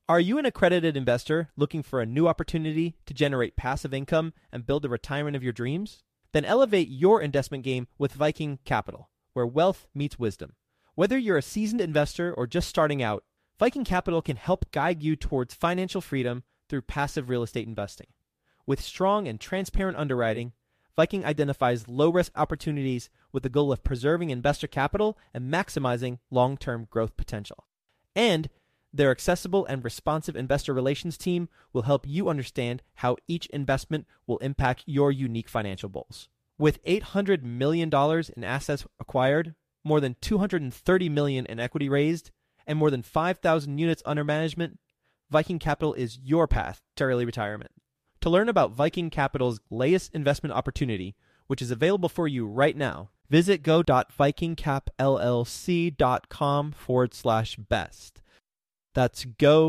Are you an accredited investor looking for a new opportunity to generate passive income and build the retirement of your dreams? Then elevate your investment game with Viking Capital, where wealth meets wisdom. Whether you're a seasoned investor or just starting out, Viking Capital can help guide you towards financial freedom through passive real estate investing. With strong and transparent underwriting, Viking identifies low-risk opportunities with the goal of preserving investor capital and maximizing long-term growth potential. And their accessible and responsive investor relations team will help you understand how each investment will impact your unique financial goals. With $800 million in assets acquired, more than $230 million in equity raised, and more than 5,000 units under management, Viking Capital is your path to early retirement. To learn about Viking Capital's latest investment opportunity, which is available for you right now, visit go.vikingcapllc.com/best. That's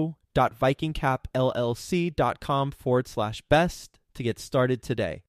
go.vikingcapllc.com/best to get started today.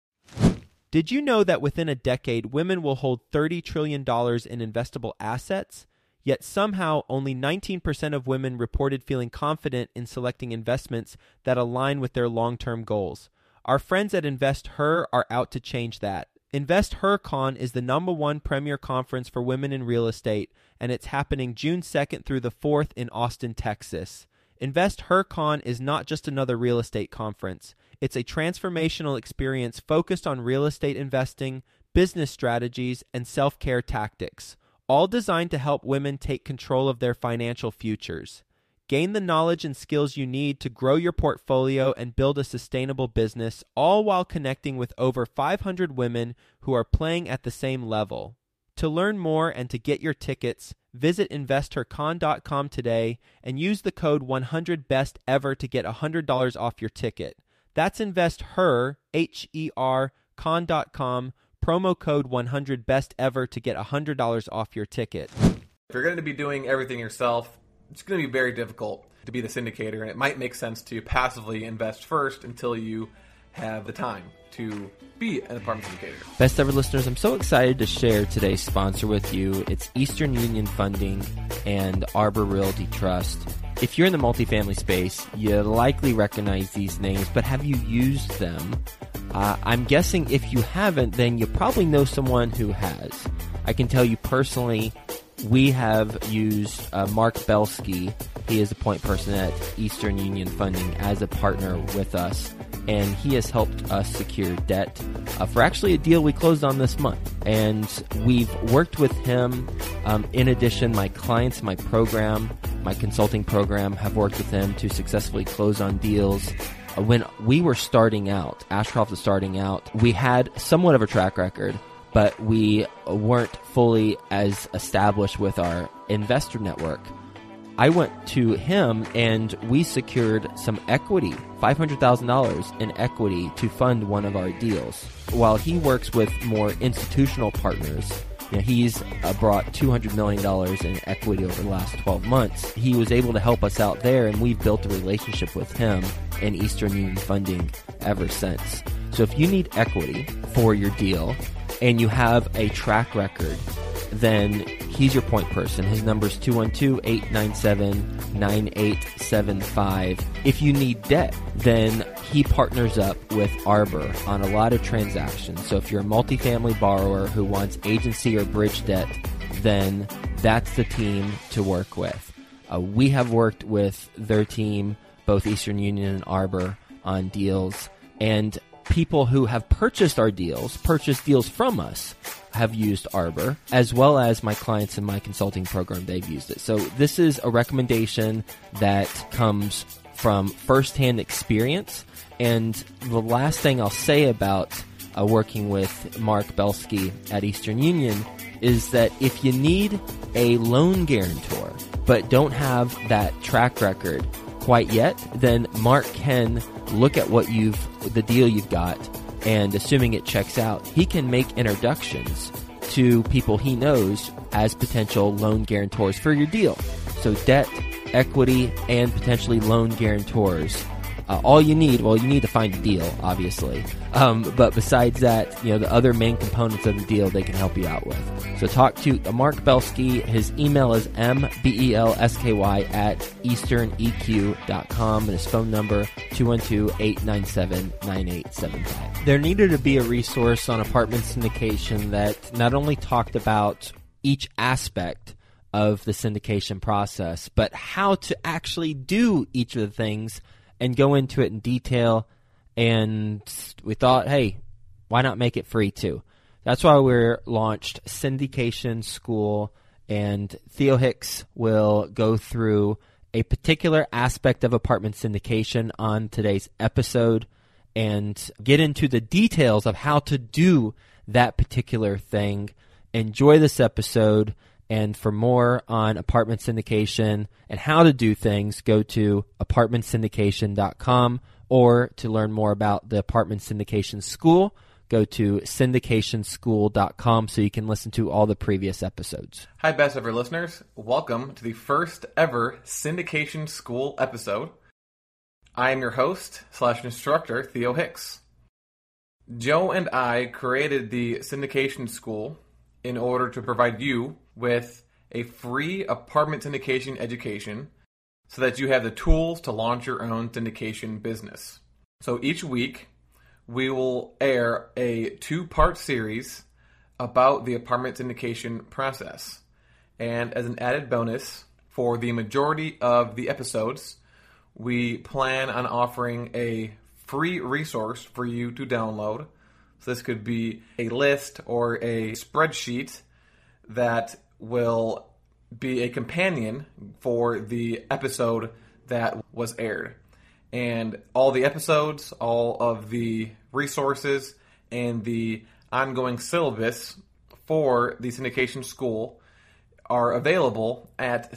Did you know that within a decade, women will hold $30 trillion in investable assets? Yet somehow only 19% of women reported feeling confident in selecting investments that align with their long-term goals. Our friends at InvestHer are out to change that. InvestHerCon is the #1 premier conference for women in real estate, and it's happening June 2nd through the 4th in Austin, Texas. InvestHerCon is not just another real estate conference. It's a transformational experience focused on real estate investing, business strategies, and self-care tactics, all designed to help women take control of their financial futures. Gain the knowledge and skills you need to grow your portfolio and build a sustainable business, all while connecting with over 500 women who are playing at the same level. To learn more and to get your tickets, visit InvestHerCon.com today and use the code 100BESTEVER to get $100 off your ticket. That's InvestHer, H-E-R, con.com, promo code 100BESTEVER to get $100 off your ticket. If you're going to be doing everything yourself, it's going to be very difficult to be the syndicator, and it might make sense to passively invest first until you have the time to be an apartment syndicator. Best Ever listeners, I'm so excited to share today's sponsor with you. It's Eastern Union Funding and Arbor Realty Trust. If you're in the multifamily space, you likely recognize these names, but have you used them? I'm guessing if you haven't, then you probably know someone who has. I can tell you personally, we have used Mark Belsky. He is a point person at Eastern Union Funding as a partner with us, and he has helped us secure debt for actually a deal we closed on this month. And we've worked with him. In addition, my clients, my program, my consulting program have worked with him to successfully close on deals. When we were starting out, Ashcroft was starting out, we had somewhat of a track record, but we weren't fully as established with our investor network. I went to him and we secured some equity, $500,000 in equity to fund one of our deals. While he works with more institutional partners, he's brought $200 million in equity over the last 12 months. He was able to help us out there, and we've built a relationship with him and Eastern Union Funding ever since. So if you need equity for your deal and you have a track record, then he's your point person. His number is 212-897-9875. If you need debt, then he partners up with Arbor on a lot of transactions. So if you're a multifamily borrower who wants agency or bridge debt, then that's the team to work with. We have worked with their team, both Eastern Union and Arbor, on deals, and people who have purchased our deals, purchased deals from us, have used Arbor, as well as my clients in my consulting program, they've used it. So this is a recommendation that comes from firsthand experience. And the last thing I'll say about working with Mark Belsky at Eastern Union is that if you need a loan guarantor, but don't have that track record quite yet, then Mark can look at the deal you've got, and assuming it checks out, he can make introductions to people he knows as potential loan guarantors for your deal. So debt, equity, and potentially loan guarantors all you need to find a deal, obviously. But besides that, the other main components of the deal they can help you out with. So talk to Mark Belsky. His email is mbelsky@easterneq.com, and his phone number 212-897-9875. There needed to be a resource on apartment syndication that not only talked about each aspect of the syndication process, but how to actually do each of the things and go into it in detail. And we thought, hey, why not make it free too? That's why we launched Syndication School, and Theo Hicks will go through a particular aspect of apartment syndication on today's episode and get into the details of how to do that particular thing. Enjoy this episode. And for more on apartment syndication and how to do things, go to apartmentsyndication.com, or to learn more about the Apartment Syndication School, go to syndicationschool.com so you can listen to all the previous episodes. Hi, best ever listeners. Welcome to the first ever Syndication School episode. I am your host / instructor, Theo Hicks. Joe and I created the Syndication School in order to provide you with a free apartment syndication education so that you have the tools to launch your own syndication business. So each week, we will air a 2-part series about the apartment syndication process. And as an added bonus, for the majority of the episodes, we plan on offering a free resource for you to download. So this could be a list or a spreadsheet that will be a companion for the episode that was aired. And all the episodes, all of the resources, and the ongoing syllabus for the Syndication School are available at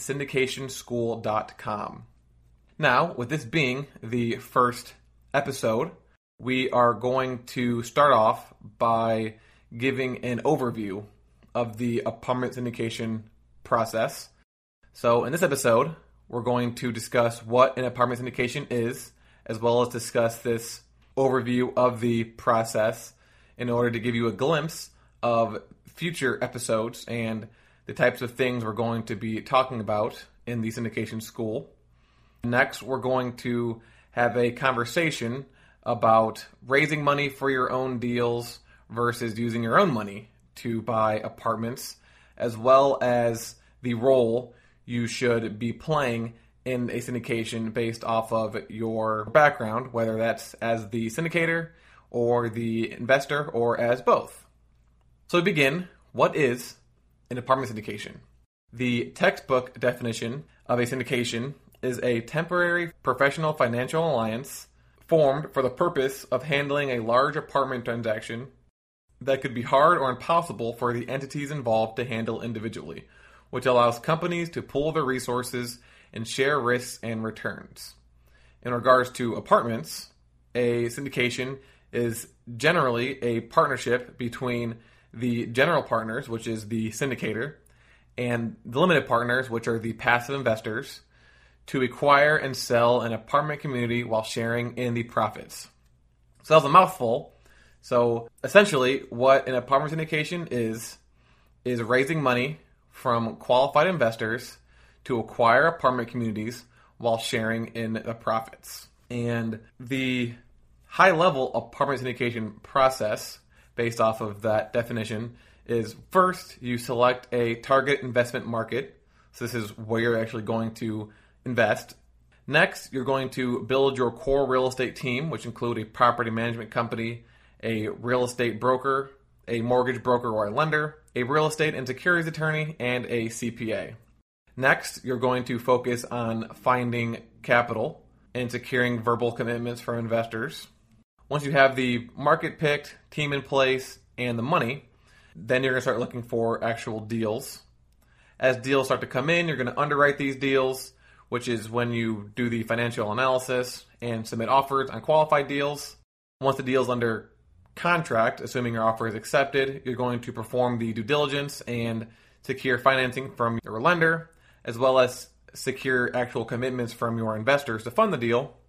syndicationschool.com. Now, with this being the first episode, we are going to start off by giving an overview of the apartment syndication process. So in this episode, we're going to discuss what an apartment syndication is, as well as discuss this overview of the process in order to give you a glimpse of future episodes and the types of things we're going to be talking about in the Syndication School. Next, we're going to have a conversation about raising money for your own deals versus using your own money to buy apartments, as well as the role you should be playing in a syndication based off of your background, whether that's as the syndicator or the investor or as both. So to begin, what is an apartment syndication? The textbook definition of a syndication is a temporary professional financial alliance formed for the purpose of handling a large apartment transaction that could be hard or impossible for the entities involved to handle individually, which allows companies to pool their resources and share risks and returns. In regards to apartments, a syndication is generally a partnership between the general partners, which is the syndicator, and the limited partners, which are the passive investors, to acquire and sell an apartment community while sharing in the profits. So that was a mouthful. So essentially, what an apartment syndication is raising money from qualified investors to acquire apartment communities while sharing in the profits. And the high-level apartment syndication process, based off of that definition, is first you select a target investment market. So this is where you're actually going to invest. Next, you're going to build your core real estate team, which include a property management company, a real estate broker, a mortgage broker or a lender, a real estate and securities attorney, and a CPA. Next, you're going to focus on finding capital and securing verbal commitments from investors. Once you have the market picked, team in place, and the money, then you're going to start looking for actual deals. As deals start to come in, you're going to underwrite these deals, which is when you do the financial analysis and submit offers on qualified deals. Once the deal is under contract, assuming your offer is accepted, you're going to perform the due diligence and secure financing from your lender, as well as secure actual commitments from your investors to fund the deal.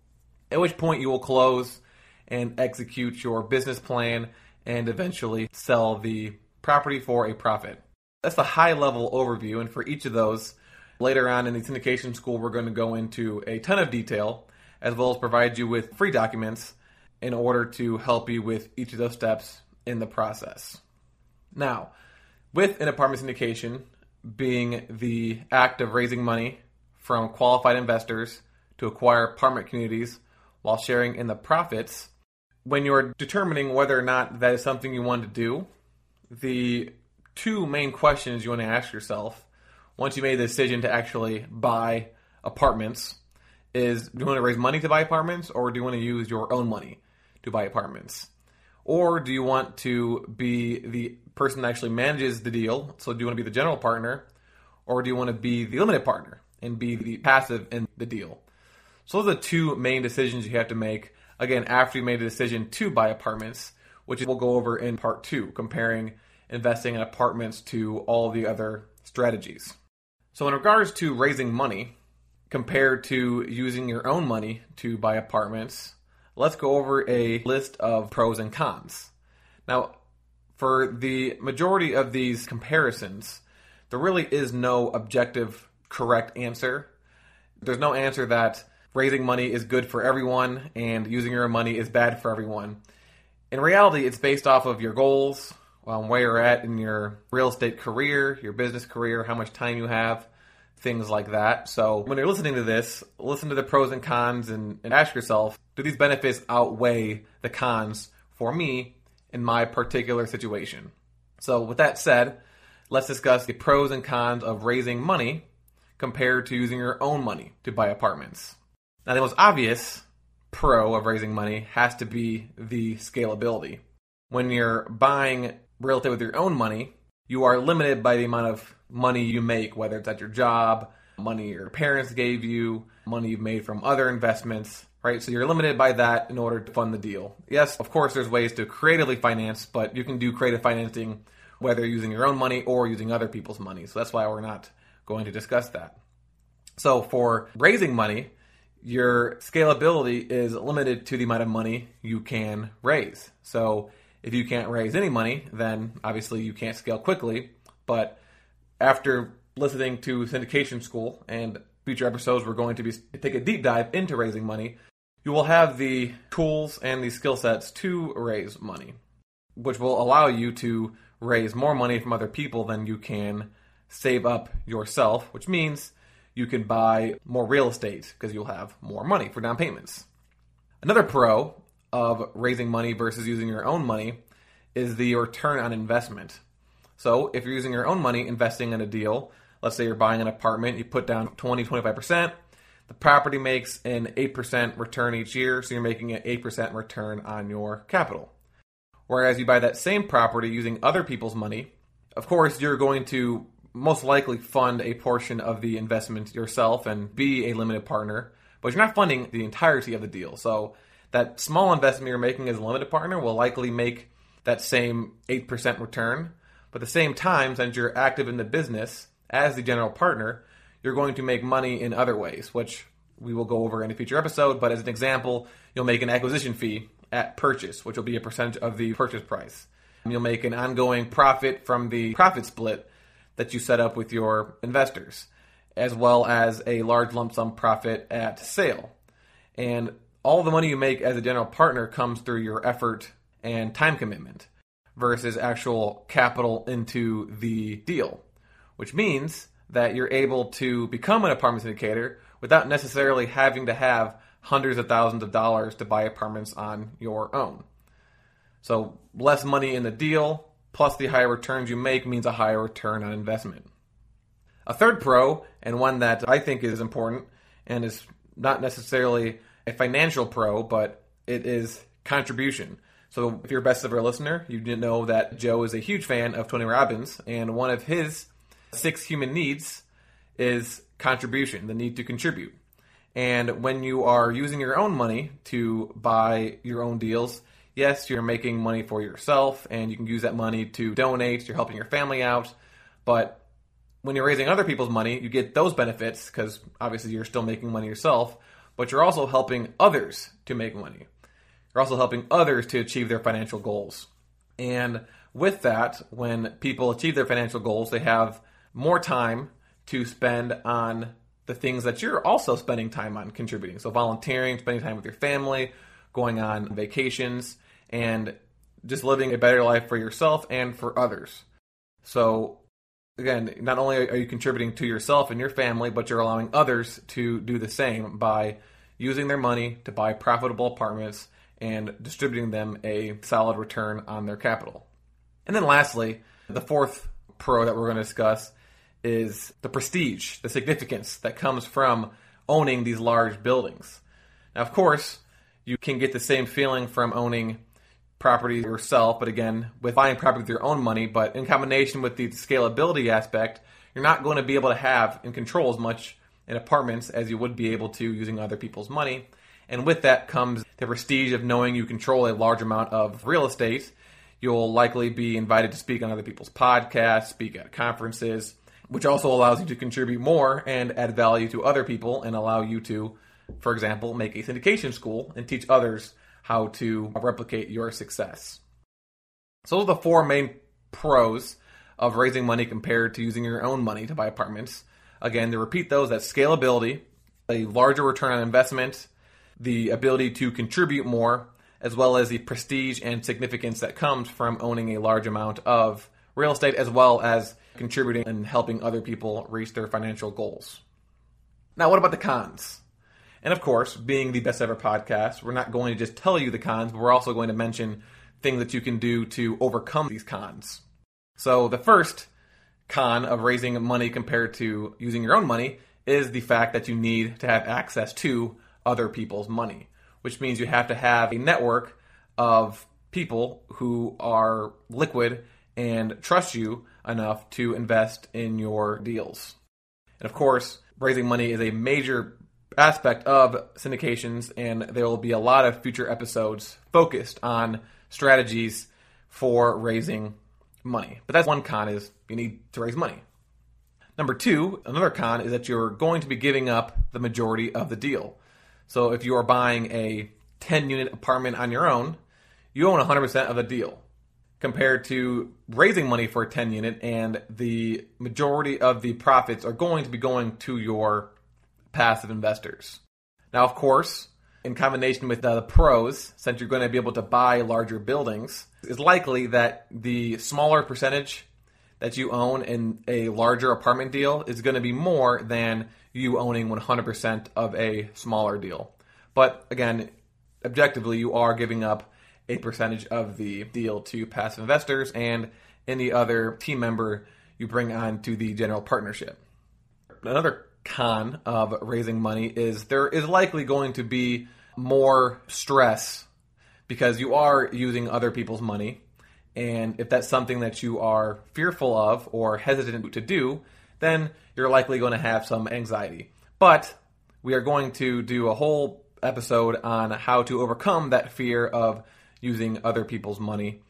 at which point you will close and execute your business plan and eventually sell the property for a profit. That's the high-level overview, and for each of those, later on in the syndication school, we're going to go into a ton of detail, as well as provide you with free documents in order to help you with each of those steps in the process. Now, with an apartment syndication being the act of raising money from qualified investors to acquire apartment communities while sharing in the profits, when you're determining whether or not that is something you want to do, the two main questions you want to ask yourself once you made the decision to actually buy apartments is, do you want to raise money to buy apartments, or do you want to use your own money to buy apartments? Or do you want to be the person that actually manages the deal? So do you want to be the general partner, or do you want to be the limited partner and be the passive in the deal? So those are the two main decisions you have to make, again, after you made a decision to buy apartments, which we'll go over in part 2, comparing investing in apartments to all the other strategies. So in regards to raising money, compared to using your own money to buy apartments, let's go over a list of pros and cons. Now, for the majority of these comparisons, there really is no objective correct answer. There's no answer that raising money is good for everyone and using your own money is bad for everyone. In reality, it's based off of your goals, where you're at in your real estate career, your business career, how much time you have, things like that. So when you're listening to this, listen to the pros and cons and ask yourself, do these benefits outweigh the cons for me in my particular situation? So with that said, let's discuss the pros and cons of raising money compared to using your own money to buy apartments. Now, the most obvious pro of raising money has to be the scalability. When you're buying real estate with your own money, you are limited by the amount of money you make, whether it's at your job, money your parents gave you, money you've made from other investments, right? So you're limited by that in order to fund the deal. Yes, of course, there's ways to creatively finance, but you can do creative financing whether using your own money or using other people's money. So that's why we're not going to discuss that. So for raising money, your scalability is limited to the amount of money you can raise. So if you can't raise any money, then obviously you can't scale quickly. But after listening to syndication school and future episodes, we're going to take a deep dive into raising money. You will have the tools and the skill sets to raise money, which will allow you to raise more money from other people than you can save up yourself, which means you can buy more real estate because you'll have more money for down payments. Another pro of raising money versus using your own money is the return on investment. So if you're using your own money investing in a deal, let's say you're buying an apartment, you put down 20-25%, the property makes an 8% return each year, so you're making an 8% return on your capital. Whereas you buy that same property using other people's money, of course you're going to most likely fund a portion of the investment yourself and be a limited partner, but you're not funding the entirety of the deal. So that small investment you're making as a limited partner will likely make that same 8% return. But at the same time, since you're active in the business as the general partner, you're going to make money in other ways, which we will go over in a future episode. But as an example, you'll make an acquisition fee at purchase, which will be a percentage of the purchase price. You'll make an ongoing profit from the profit split that you set up with your investors, as well as a large lump sum profit at sale. And all the money you make as a general partner comes through your effort and time commitment versus actual capital into the deal, which means that you're able to become an apartment syndicator without necessarily having to have hundreds of thousands of dollars to buy apartments on your own. So less money in the deal, plus the higher returns you make means a higher return on investment. A third pro, and one that I think is important, and is not necessarily a financial pro, but it is contribution. So if you're a best ever listener, you didn't know that Joe is a huge fan of Tony Robbins, and one of his 6 human needs is contribution, the need to contribute. And when you are using your own money to buy your own deals, yes, you're making money for yourself, and you can use that money to donate, you're helping your family out, but when you're raising other people's money, you get those benefits, because obviously you're still making money yourself, but you're also helping others to make money. You're also helping others to achieve their financial goals. And with that, when people achieve their financial goals, they have more time to spend on the things that you're also spending time on contributing. So volunteering, spending time with your family, going on vacations, and just living a better life for yourself and for others. So again, not only are you contributing to yourself and your family, but you're allowing others to do the same by using their money to buy profitable apartments and distributing them a solid return on their capital. And then lastly, the fourth pro that we're going to discuss is the prestige, the significance that comes from owning these large buildings. Now, of course, you can get the same feeling from owning property yourself, but again, with buying property with your own money, but in combination with the scalability aspect, you're not going to be able to have and control as much in apartments as you would be able to using other people's money. And with that comes the prestige of knowing you control a large amount of real estate. You'll likely be invited to speak on other people's podcasts, speak at conferences, which also allows you to contribute more and add value to other people and allow you to, for example, make a syndication school and teach others how to replicate your success. So those are the four main pros of raising money compared to using your own money to buy apartments. Again, to repeat those, that's scalability, a larger return on investment, the ability to contribute more, as well as the prestige and significance that comes from owning a large amount of real estate, as well as contributing and helping other people reach their financial goals. Now, what about the cons? And of course, being the Best Ever podcast, we're not going to just tell you the cons, but we're also going to mention things that you can do to overcome these cons. So the first con of raising money compared to using your own money is the fact that you need to have access to other people's money, which means you have to have a network of people who are liquid and trust you enough to invest in your deals. And of course, raising money is a major aspect of syndications, and there will be a lot of future episodes focused on strategies for raising money. But that's one con, is you need to raise money. Number two, another con is that you're going to be giving up the majority of the deal. So if you are buying a 10-unit apartment on your own, you own 100% of the deal, compared to raising money for a 10-unit, and the majority of the profits are going to be going to your passive investors. Now, of course, in combination with the pros, since you're going to be able to buy larger buildings, it's likely that the smaller percentage that you own in a larger apartment deal is going to be more than you owning 100% of a smaller deal. But again, objectively, you are giving up a percentage of the deal to passive investors and any other team member you bring on to the general partnership. Another con of raising money is there is likely going to be more stress because you are using other people's money. And if that's something that you are fearful of or hesitant to do, then you're likely going to have some anxiety. But we are going to do a whole episode on how to overcome that fear of using other people's money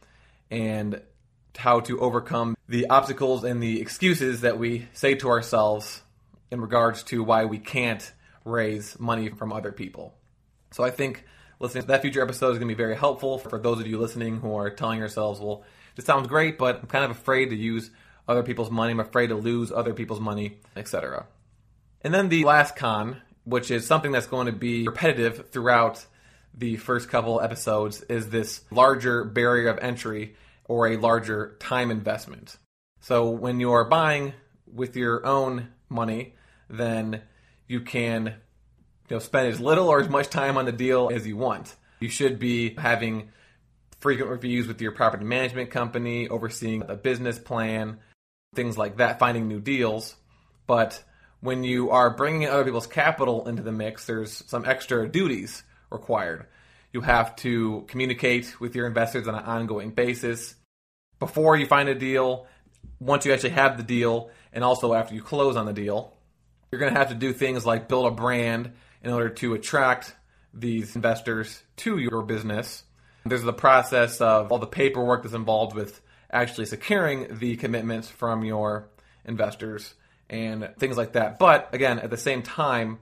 and how to overcome the obstacles and the excuses that we say to ourselves in regards to why we can't raise money from other people. So I think listening to that future episode is going to be very helpful for those of you listening who are telling yourselves, well, this sounds great, but I'm kind of afraid to use other people's money. I'm afraid to lose other people's money, etc. And then the last con, which is something that's going to be repetitive throughout the first couple episodes, is this larger barrier of entry or a larger time investment. So when you are buying with your own money, then you can spend as little or as much time on the deal as you want. You should be having frequent reviews with your property management company, overseeing a business plan, things like that, finding new deals. But when you are bringing other people's capital into the mix, there's some extra duties required. You have to communicate with your investors on an ongoing basis before you find a deal, once you actually have the deal, and also after you close on the deal. You're going to have to do things like build a brand in order to attract these investors to your business. There's the process of all the paperwork that's involved with actually securing the commitments from your investors and things like that. But again, at the same time,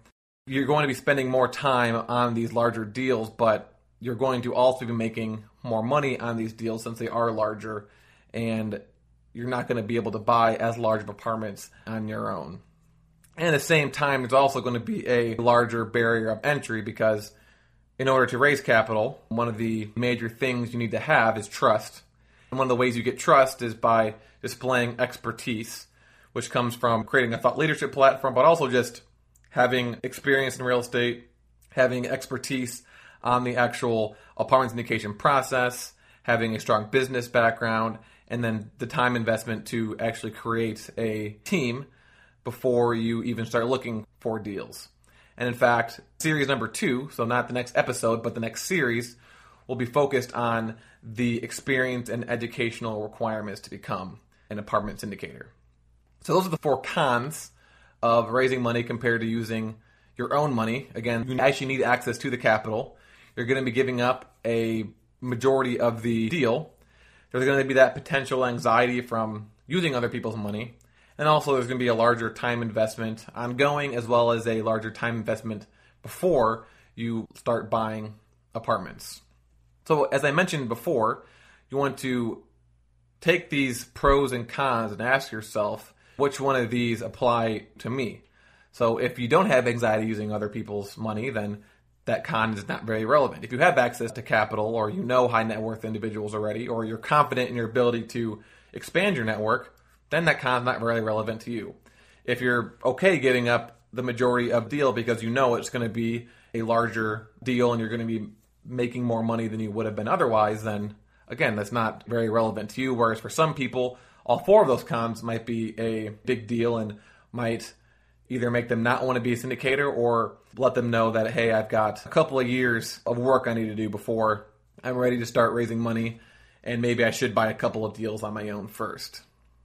you're going to be spending more time on these larger deals, but you're going to also be making more money on these deals since they are larger, and you're not going to be able to buy as large of apartments on your own. And at the same time, there's also going to be a larger barrier of entry because in order to raise capital, one of the major things you need to have is trust. And one of the ways you get trust is by displaying expertise, which comes from creating a thought leadership platform, but also just having experience in real estate, having expertise on the actual apartment syndication process, having a strong business background, and then the time investment to actually create a team before you even start looking for deals. And in fact, series number 2, so not the next episode, but the next series, will be focused on the experience and educational requirements to become an apartment syndicator. So those are the 4 cons of raising money compared to using your own money. Again, you actually need access to the capital. You're going to be giving up a majority of the deal. There's going to be that potential anxiety from using other people's money. And also there's going to be a larger time investment ongoing as well as a larger time investment before you start buying apartments. So as I mentioned before, you want to take these pros and cons and ask yourself, which one of these apply to me? So if you don't have anxiety using other people's money, then that con is not very relevant. If you have access to capital, or you know high net worth individuals already, or you're confident in your ability to expand your network, then that con is not very relevant to you. If you're okay giving up the majority of deal because you know it's going to be a larger deal and you're going to be making more money than you would have been otherwise, then again, that's not very relevant to you. Whereas for some people, all 4 of those cons might be a big deal and might either make them not want to be a syndicator or let them know that, hey, I've got a couple of years of work I need to do before I'm ready to start raising money, and maybe I should buy a couple of deals on my own first.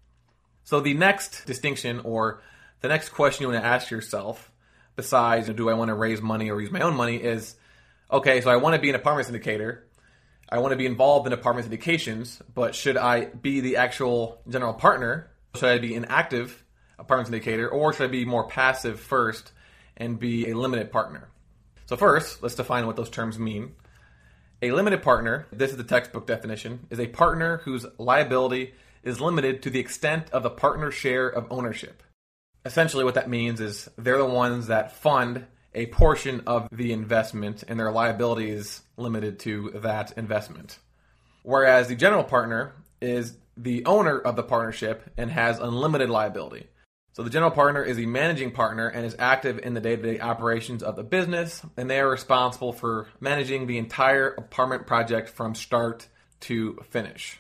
So the next distinction, or the next question you want to ask yourself, besides do I want to raise money or use my own money, is, okay, so I want to be an apartment syndicator. I want to be involved in apartment syndications, but should I be the actual general partner? Should I be an active apartment syndicator, or should I be more passive first and be a limited partner? So first, let's define what those terms mean. A limited partner, this is the textbook definition, is a partner whose liability is limited to the extent of the partner's share of ownership. Essentially what that means is they're the ones that fund a portion of the investment and their liability is limited to that investment. Whereas the general partner is the owner of the partnership and has unlimited liability. So the general partner is the managing partner and is active in the day-to-day operations of the business, and they are responsible for managing the entire apartment project from start to finish.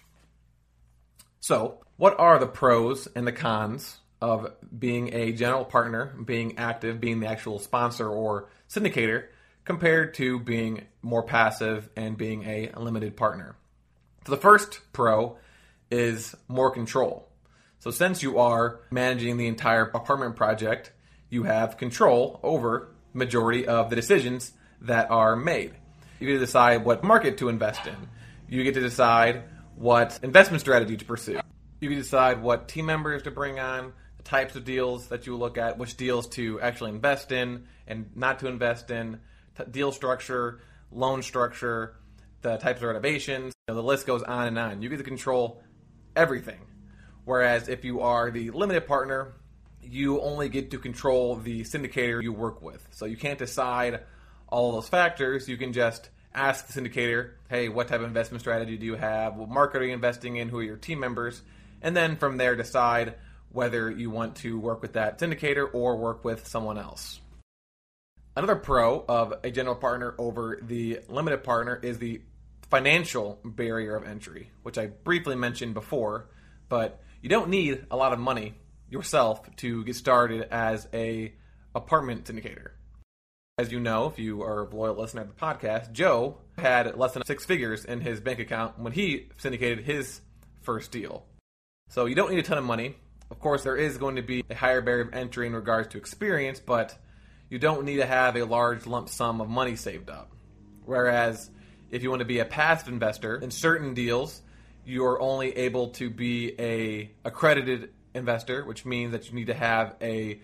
So, what are the pros and the cons of being a general partner, being active, being the actual sponsor or syndicator, compared to being more passive and being a limited partner? So the first pro is more control. So since you are managing the entire apartment project, you have control over the majority of the decisions that are made. You get to decide what market to invest in. You get to decide what investment strategy to pursue. You can decide what team members to bring on, the types of deals that you look at, which deals to actually invest in and not to invest in, deal structure, loan structure, the types of renovations. The list goes on and on. You get to control everything. Whereas if you are the limited partner, you only get to control the syndicator you work with. So you can't decide all of those factors. You can just ask the syndicator, hey, what type of investment strategy do you have? What market are you investing in? Who are your team members? And then from there decide whether you want to work with that syndicator or work with someone else. Another pro of a general partner over the limited partner is the financial barrier of entry, which I briefly mentioned before, but you don't need a lot of money yourself to get started as a apartment syndicator. As you know, if you are a loyal listener to the podcast, Joe had less than 6 figures in his bank account when he syndicated his first deal. So you don't need a ton of money. Of course, there is going to be a higher barrier of entry in regards to experience, but you don't need to have a large lump sum of money saved up. Whereas if you want to be a passive investor, in certain deals, you're only able to be a accredited investor, which means that you need to have a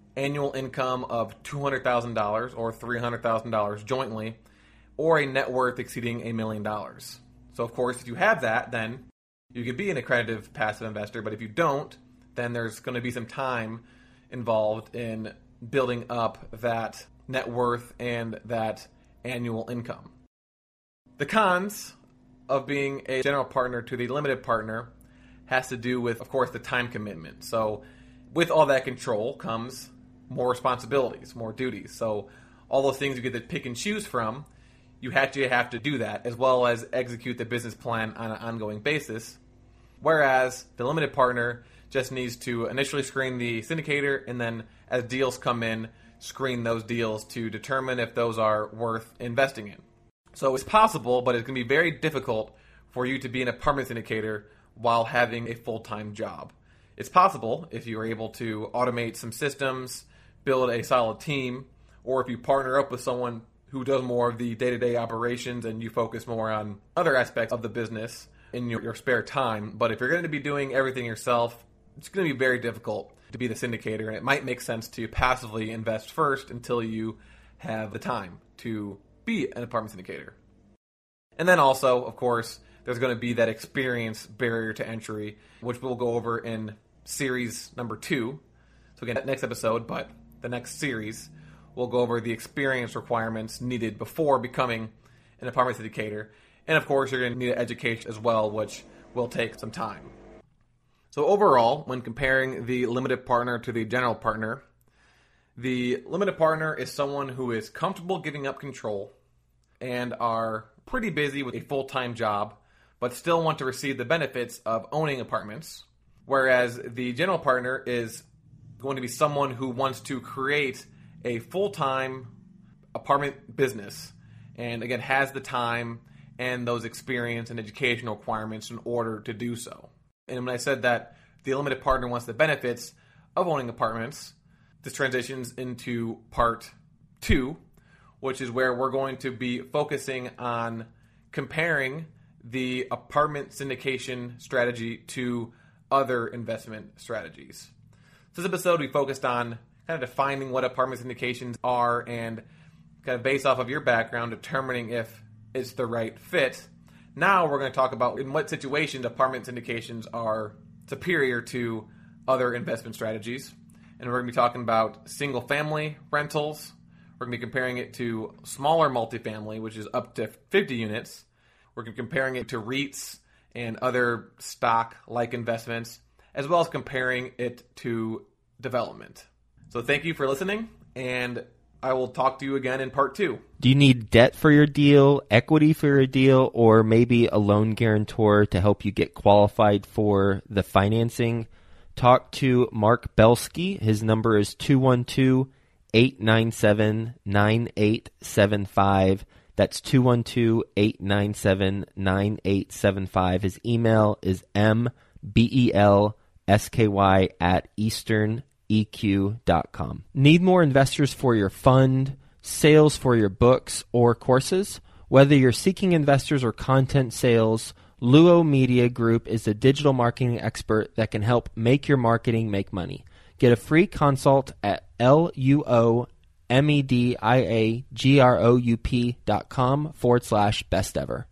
annual income of $200,000 or $300,000 jointly, or a net worth exceeding $1 million. So, of course, if you have that, then you can be an accredited passive investor. But if you don't, then there's going to be some time involved in building up that net worth and that annual income. The cons of being a general partner to the limited partner has to do with, of course, the time commitment. So with all that control comes more responsibilities, more duties. So all those things you get to pick and choose from, you actually have to do that, as well as execute the business plan on an ongoing basis. Whereas the limited partner just needs to initially screen the syndicator, and then as deals come in, screen those deals to determine if those are worth investing in. So it's possible, but it's going to be very difficult for you to be an apartment syndicator while having a full-time job. It's possible if you are able to automate some systems, build a solid team, or if you partner up with someone who does more of the day-to-day operations and you focus more on other aspects of the business in your spare time. But if you're going to be doing everything yourself, it's going to be very difficult to be the syndicator, and it might make sense to passively invest first until you have the time to be an apartment syndicator. And then also, of course, there's going to be that experience barrier to entry, which we'll go over in series number 2. So again, next episode, but the next series, we'll go over the experience requirements needed before becoming an apartment syndicator. And of course, you're going to need an education as well, which will take some time. So overall, when comparing the limited partner to the general partner, the limited partner is someone who is comfortable giving up control and are pretty busy with a full-time job, but still want to receive the benefits of owning apartments. Whereas the general partner is going to be someone who wants to create a full-time apartment business and, again, has the time and those experience and educational requirements in order to do so. And when I said that the limited partner wants the benefits of owning apartments, this transitions into part 2, which is where we're going to be focusing on comparing the apartment syndication strategy to other investment strategies. So this episode, we focused on kind of defining what apartment syndications are and kind of based off of your background, determining if it's the right fit. Now we're going to talk about in what situations apartment syndications are superior to other investment strategies. And we're going to be talking about single-family rentals. We're going to be comparing it to smaller multifamily, which is up to 50 units. We're going to be comparing it to REITs and other stock-like investments, as well as comparing it to development. So thank you for listening, and I will talk to you again in part 2. Do you need debt for your deal, equity for your deal, or maybe a loan guarantor to help you get qualified for the financing? Talk to Mark Belsky. His number is 212-897-9875. That's 212-897-9875. His email is mbelsky@easterneq.com. Need more investors for your fund, sales for your books or courses? Whether you're seeking investors or content sales, Luo Media Group is a digital marketing expert that can help make your marketing make money. Get a free consult at luomediagroup.com/best ever.